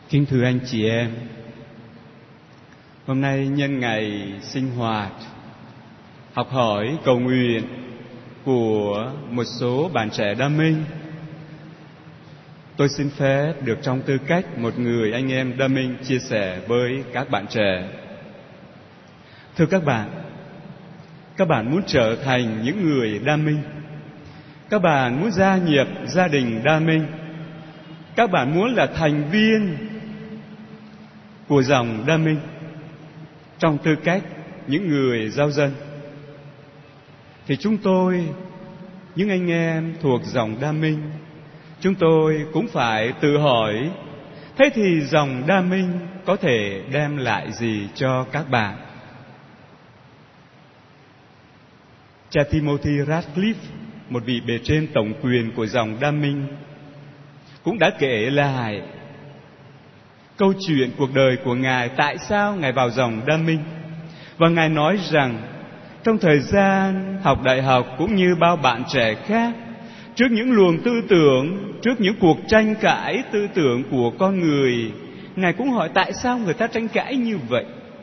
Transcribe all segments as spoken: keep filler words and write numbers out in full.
Kính thưa anh chị em, hôm nay nhân ngày sinh hoạt, học hỏi, cầu nguyện của một số bạn trẻ đam minh, tôi xin phép được trong tư cách một người anh em đam minh chia sẻ với các bạn trẻ. Thưa các bạn, các bạn muốn trở thành những người đam minh, các bạn muốn gia nhập gia đình đam minh, các bạn muốn là thành viên của dòng đam minh trong tư cách những người giáo dân, thì chúng tôi, những anh em thuộc dòng đam minh, chúng tôi cũng phải tự hỏi, thế thì dòng đam minh có thể đem lại gì cho các bạn? Cha Timothy Ratcliffe, một vị bề trên tổng quyền của dòng đam minh, cũng đã kể lại câu chuyện cuộc đời của Ngài, tại sao Ngài vào dòng đam minh. Và Ngài nói rằng trong thời gian học đại học cũng như bao bạn trẻ khác, trước những luồng tư tưởng, trước những cuộc tranh cãi tư tưởng của con người, Ngài cũng hỏi tại sao người ta tranh cãi như vậy,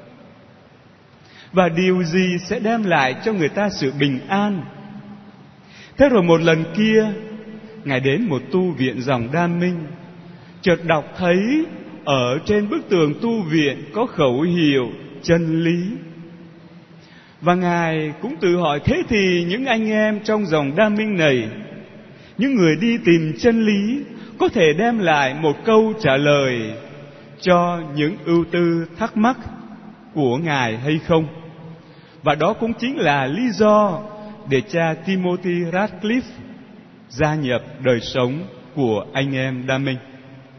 và điều gì sẽ đem lại cho người ta sự bình an. Thế rồi một lần kia, Ngài đến một tu viện dòng đam minh, chợt đọc thấy ở trên bức tường tu viện có khẩu hiệu chân lý. Và Ngài cũng tự hỏi, thế thì những anh em trong dòng đam minh này, những người đi tìm chân lý, có thể đem lại một câu trả lời cho những ưu tư thắc mắc của Ngài hay không? Và đó cũng chính là lý do để cha Timothy Ratcliffe gia nhập đời sống của anh em đam minh.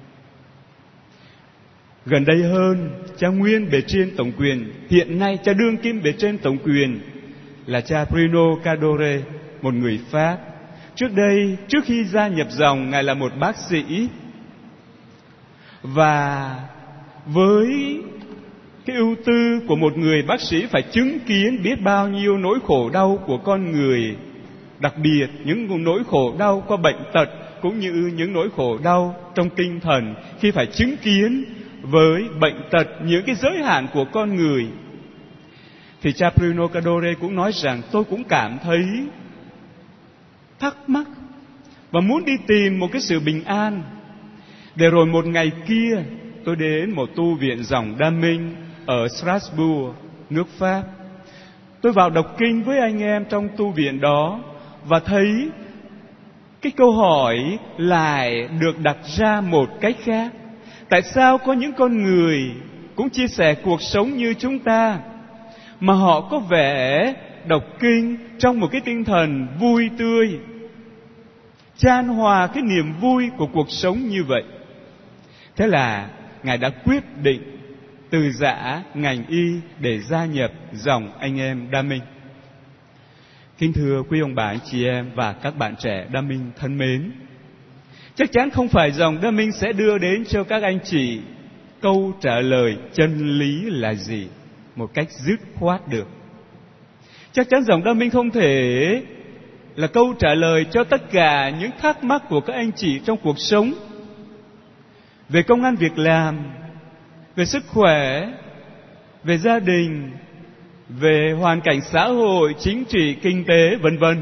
Gần đây hơn, cha nguyên bề trên tổng quyền, hiện nay cha đương kim bề trên tổng quyền là cha Bruno Cadore, một người Pháp. Trước đây, trước khi gia nhập dòng, Ngài là một bác sĩ. Và với cái ưu tư của một người bác sĩ phải chứng kiến biết bao nhiêu nỗi khổ đau của con người, đặc biệt những nỗi khổ đau qua bệnh tật, cũng như những nỗi khổ đau trong tinh thần khi phải chứng kiến với bệnh tật những cái giới hạn của con người, thì cha Bruno Cadore cũng nói rằng tôi cũng cảm thấy thắc mắc và muốn đi tìm một cái sự bình an. Để rồi một ngày kia, tôi đến một tu viện dòng đam minh ở Strasbourg, nước Pháp. Tôi vào đọc kinh với anh em trong tu viện đó, và thấy cái câu hỏi lại được đặt ra một cách khác. Tại sao có những con người cũng chia sẻ cuộc sống như chúng ta, mà họ có vẻ đọc kinh trong một cái tinh thần vui tươi, chan hòa cái niềm vui của cuộc sống như vậy? Thế là Ngài đã quyết định từ giã ngành y để gia nhập dòng anh em đam minh. Kính thưa quý ông bà, anh chị em và các bạn trẻ đam minh thân mến, chắc chắn không phải dòng đam minh sẽ đưa đến cho các anh chị câu trả lời chân lý là gì một cách dứt khoát được. Chắc chắn dòng đam minh không thể là câu trả lời cho tất cả những thắc mắc của các anh chị trong cuộc sống, về công ăn việc làm, về sức khỏe, về gia đình, về hoàn cảnh xã hội, chính trị, kinh tế, vân vân.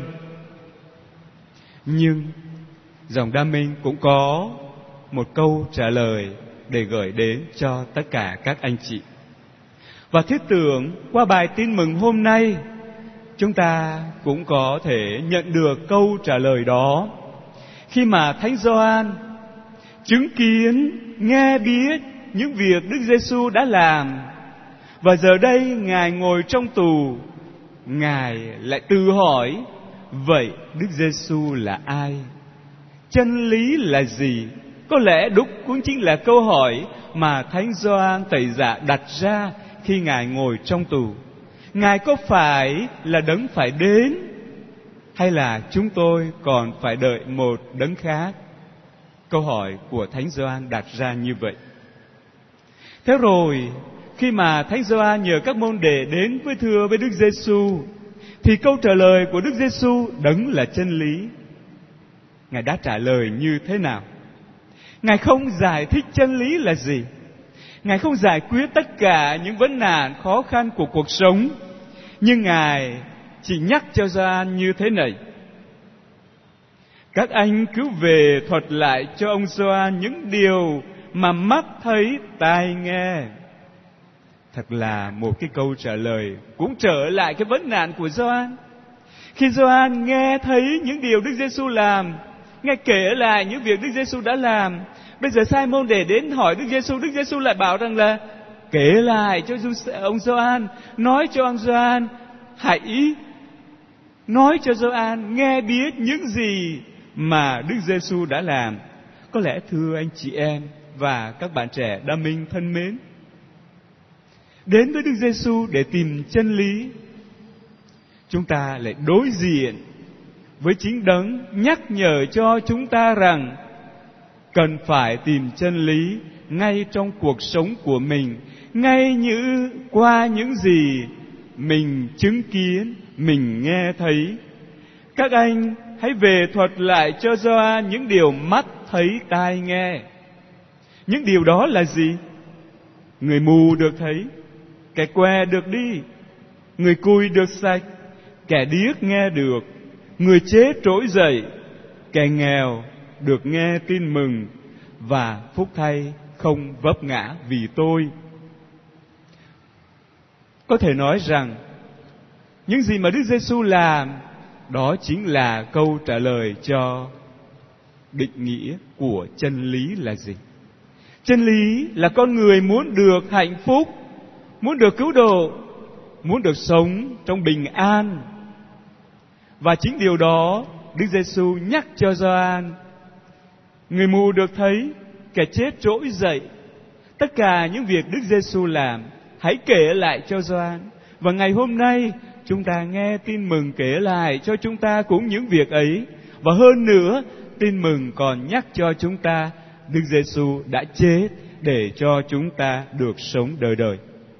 Nhưng dòng đam minh cũng có một câu trả lời để gửi đến cho tất cả các anh chị. Và thiết tưởng qua bài tin mừng hôm nay, chúng ta cũng có thể nhận được câu trả lời đó, khi mà Thánh Gioan chứng kiến, nghe biết những việc Đức Giêsu đã làm, và giờ đây Ngài ngồi trong tù, Ngài lại tự hỏi, vậy Đức Giêsu là ai? Chân lý là gì? Có lẽ đúng cũng chính là câu hỏi mà Thánh Gioan Tẩy Giả đặt ra khi Ngài ngồi trong tù. Ngài có phải là đấng phải đến, hay là chúng tôi còn phải đợi một đấng khác? Câu hỏi của Thánh Gioan đặt ra như vậy. Thế rồi, khi mà Thánh Gioan nhờ các môn đệ đến với thưa với Đức Giêsu, thì câu trả lời của Đức Giêsu đấng là chân lý, Ngài đã trả lời như thế nào? Ngài không giải thích chân lý là gì, Ngài không giải quyết tất cả những vấn nạn khó khăn của cuộc sống, nhưng Ngài chỉ nhắc cho Gioan như thế này: các anh cứ về thuật lại cho ông Gioan những điều mà mắt thấy tai nghe. Thật là một cái câu trả lời cũng trở lại cái vấn nạn của Gioan. Khi Gioan nghe thấy những điều Đức Giêsu làm, nghe kể lại những việc Đức Giêsu đã làm, bây giờ Simon để đến hỏi Đức Giêsu, Đức Giêsu lại bảo rằng là kể lại cho ông Gioan, nói cho ông Gioan, hãy nói cho Gioan nghe biết những gì mà Đức Giêsu đã làm. Có lẽ thưa anh chị em và các bạn trẻ đam minh thân mến, đến với Đức Giêsu để tìm chân lý, chúng ta lại đối diện với chính Đấng nhắc nhở cho chúng ta rằng cần phải tìm chân lý ngay trong cuộc sống của mình, ngay như qua những gì mình chứng kiến, mình nghe thấy. Các anh hãy về thuật lại cho Gioan những điều mắt thấy tai nghe. Những điều đó là gì? Người mù được thấy, kẻ què được đi, người cùi được sạch, kẻ điếc nghe được, người chết trỗi dậy, kẻ nghèo được nghe tin mừng, và phúc thay không vấp ngã vì tôi. Có thể nói rằng những gì mà Đức Giêsu làm đó chính là câu trả lời cho định nghĩa của chân lý là gì. Chân lý là con người muốn được hạnh phúc, muốn được cứu độ, muốn được sống trong bình an. Và chính điều đó Đức Giêsu nhắc cho Gioan. Người mù được thấy, kẻ chết trỗi dậy. Tất cả những việc Đức Giêsu làm, hãy kể lại cho Gioan. Và ngày hôm nay chúng ta nghe tin mừng kể lại cho chúng ta cũng những việc ấy. Và hơn nữa, tin mừng còn nhắc cho chúng ta Đức Giêsu đã chết để cho chúng ta được sống đời đời.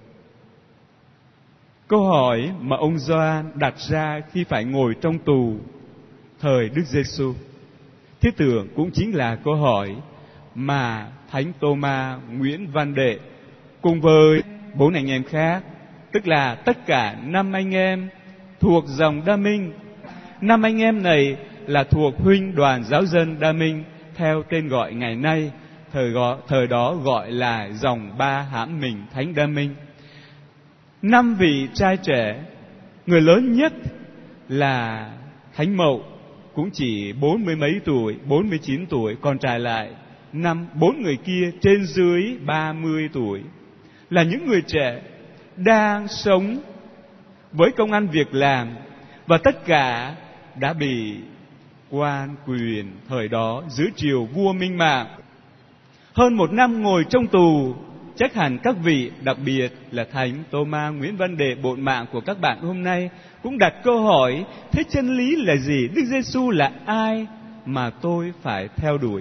Câu hỏi mà ông Gioan đặt ra khi phải ngồi trong tù thời Đức Giêsu, thiết tưởng cũng chính là câu hỏi mà Thánh Tô-ma, Nguyễn Văn Đệ cùng với bốn anh em khác, tức là tất cả năm anh em thuộc dòng Đa Minh. Năm anh em này là thuộc huynh đoàn giáo dân Đa Minh theo tên gọi ngày nay, thời, gọi, thời đó gọi là dòng Ba Hãm Mình Thánh Đa Minh. Năm vị trai trẻ, người lớn nhất là Thánh Mậu, cũng chỉ bốn mươi mấy tuổi, bốn mươi chín tuổi, còn trải lại năm bốn người kia trên dưới ba mươi tuổi, là những người trẻ đang sống với công ăn việc làm, và tất cả đã bị quan quyền thời đó dưới triều vua Minh Mạng. Hơn một năm ngồi trong tù, chắc hẳn các vị, đặc biệt là Thánh Tô-ma, Nguyễn Văn Đệ, bộn mạng của các bạn hôm nay cũng đặt câu hỏi: thế chân lý là gì? Đức Giêsu là ai mà tôi phải theo đuổi?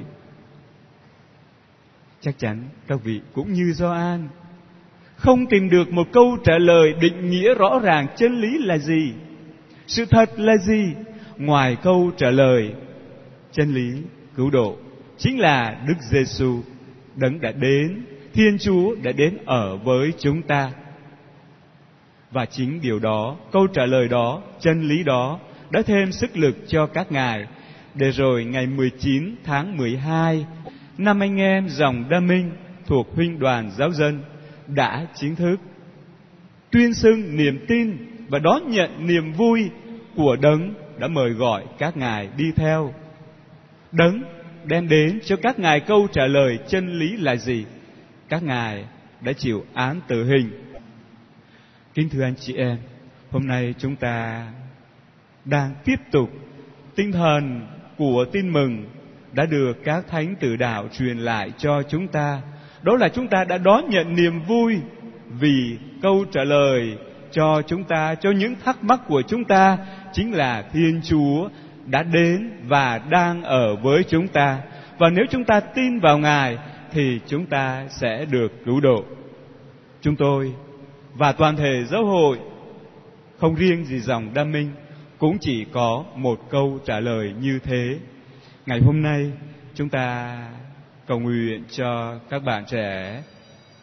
Chắc chắn các vị cũng như Gioan không tìm được một câu trả lời định nghĩa rõ ràng chân lý là gì, sự thật là gì, ngoài câu trả lời chân lý cứu độ chính là Đức Giêsu, Đấng đã đến, Thiên Chúa đã đến ở với chúng ta. Và chính điều đó, câu trả lời đó, chân lý đó đã thêm sức lực cho các ngài, để rồi ngày mười chín tháng mười hai, năm anh em dòng Đa Minh thuộc huynh đoàn giáo dân đã chính thức tuyên xưng niềm tin và đón nhận niềm vui của Đấng đã mời gọi các ngài đi theo. Đấng đem đến cho các ngài câu trả lời chân lý là gì. Các ngài đã chịu án tử hình. Kính thưa anh chị em, hôm nay chúng ta đang tiếp tục tinh thần của tin mừng đã được các thánh tử đạo truyền lại cho chúng ta. Đó là chúng ta đã đón nhận niềm vui vì câu trả lời cho chúng ta, cho những thắc mắc của chúng ta, chính là Thiên Chúa đã đến và đang ở với chúng ta. Và nếu chúng ta tin vào Ngài thì chúng ta sẽ được cứu độ. Chúng tôi và toàn thể giáo hội, không riêng gì dòng Đa Minh, cũng chỉ có một câu trả lời như thế. Ngày hôm nay chúng ta cầu nguyện cho các bạn trẻ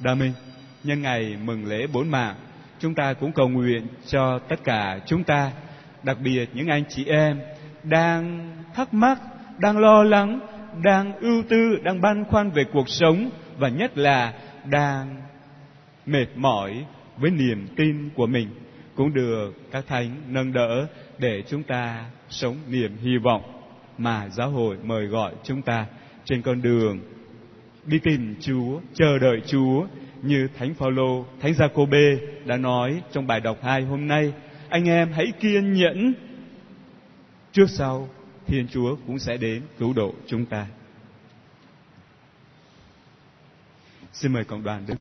Đa Minh, nhân ngày mừng lễ Bốn Mạng, chúng ta cũng cầu nguyện cho tất cả chúng ta, đặc biệt những anh chị em đang thắc mắc, đang lo lắng, đang ưu tư, đang băn khoăn về cuộc sống, và nhất là đang mệt mỏi với niềm tin của mình, cũng được các thánh nâng đỡ để chúng ta sống niềm hy vọng mà giáo hội mời gọi chúng ta trên con đường đi tìm Chúa, chờ đợi Chúa, như Thánh Phaolô, Thánh Giacôbê đã nói trong bài đọc hai hôm nay. Anh em hãy kiên nhẫn, trước sau Thiên Chúa cũng sẽ đến cứu độ chúng ta. Xin mời cộng đoàn Đức